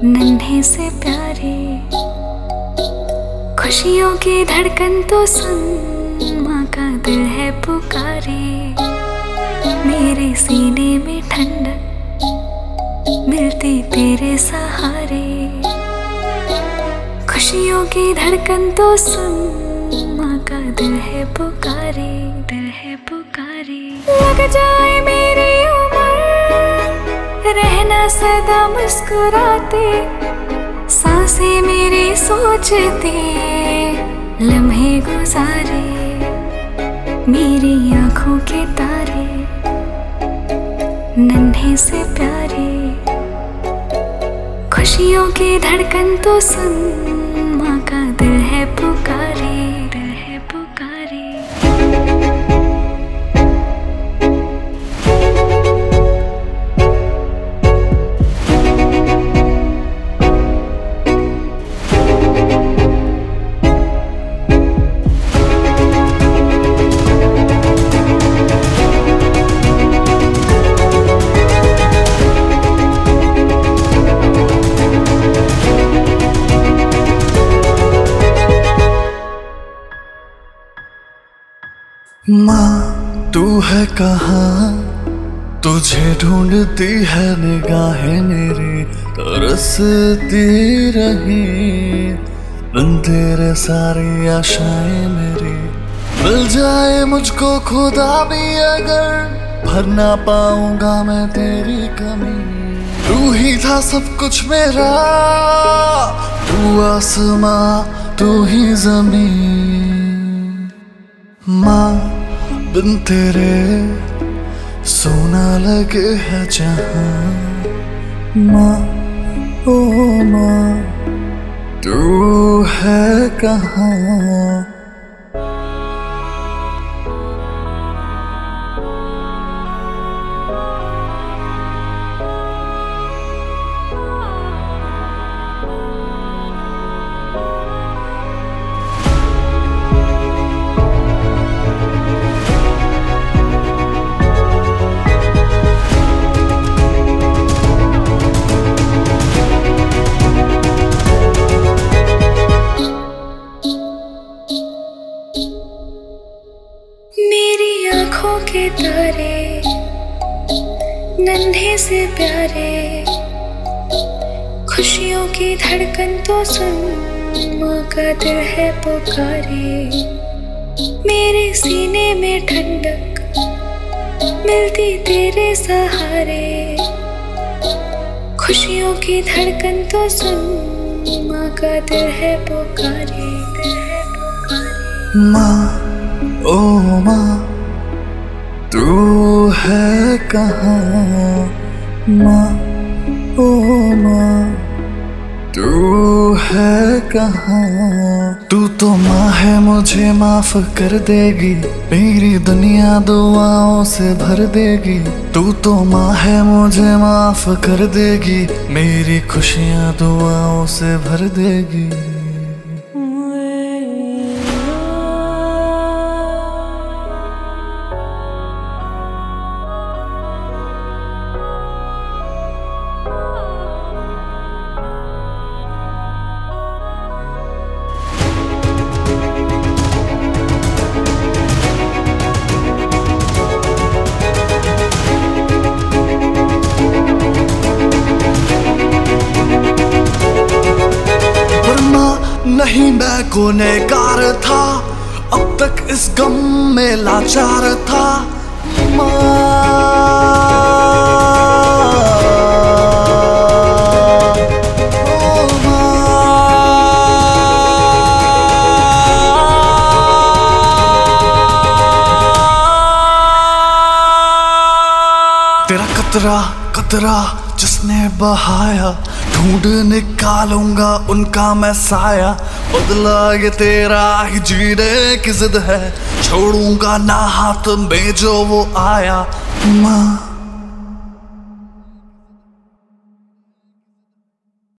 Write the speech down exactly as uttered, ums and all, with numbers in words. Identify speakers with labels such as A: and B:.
A: नन्हे से प्यारे, खुशियों की धड़कन तो सुन, माँ का दिल है पुकारे। मेरे सीने में ठंडक मिलती तेरे सहारे, खुशियों की धड़कन तो सुन, माँ का दिल है पुकारे, दिल है पुकारे। लग जाए मेरी उम्र, रहना सदा मुस्कुराते, सांसें मेरी सोचते, लम्हे गुजारे, मेरी आँखों के तारे, नन्हे से प्यारे, खुशियों की धड़कन तो सुन, माँ का दिल है पुकारे, दिल है पुकारे।
B: माँ तू है कहाँ, तुझे ढूंढती है निगाहें मेरी, तरसती रही बिन तेरे सारी आशाएं मेरी। मिल जाए मुझको खुदा भी अगर, भर ना पाऊंगा मैं तेरी कमी। तू ही था सब कुछ मेरा, तू आसमां तू ही जमीन। माँ बिन तेरे सोना लगे है जहां, माँ ओ माँ तू है कहाँ।
A: मेरी आँखों के तारे, नन्हे से प्यारे, खुशियों की धड़कन तो सुन, माँ का दिल है पुकारे। मेरे सीने में ठंडक मिलती तेरे सहारे, खुशियों की धड़कन तो सुन, माँ का दिल है पुकारे, दिल है पुकारे।
B: माँ ओ माँ तू है कहाँ, माँ ओ माँ तू है कहाँ। तू तो माँ है मुझे माफ कर देगी, मेरी दुनिया दुआओं से भर देगी। तू तो माँ है मुझे माफ कर देगी, मेरी खुशियाँ दुआओं से भर देगी। नहीं मैं गुनहगार था, अब तक इस गम में लाचार था। माँ ओ माँ तेरा कतरा कतरा जिसने बहाया, ढूंढ निकालूंगा उनका मैं साया। बदला ये तेरा ही जीने की जिद है, छोड़ूंगा ना हाथ में जो वो आया। माँ